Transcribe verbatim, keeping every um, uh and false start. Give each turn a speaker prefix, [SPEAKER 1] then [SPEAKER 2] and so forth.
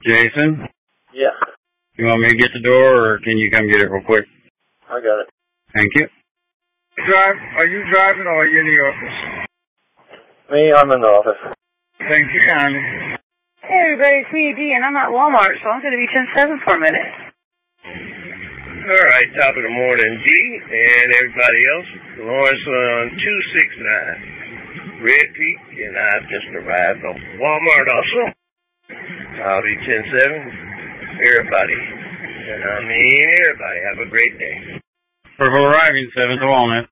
[SPEAKER 1] Jason?
[SPEAKER 2] Yeah.
[SPEAKER 1] You want me to get the door, or can you come get it real quick?
[SPEAKER 2] I got it.
[SPEAKER 1] Thank you. Drive? Are you driving, or are you in the office?
[SPEAKER 2] Me, I'm in the office.
[SPEAKER 1] Thank you kindly.
[SPEAKER 3] Hey everybody, it's me, D, and I'm at Walmart, so I'm going to be ten seven for a minute.
[SPEAKER 4] All right, top of the morning, D, and everybody else. Lawrence on two six nine. Red Peak, and I've just arrived on Walmart also. I'll be ten seven. Everybody, and I mean everybody, have a great day.
[SPEAKER 1] For arriving seven to Walnut.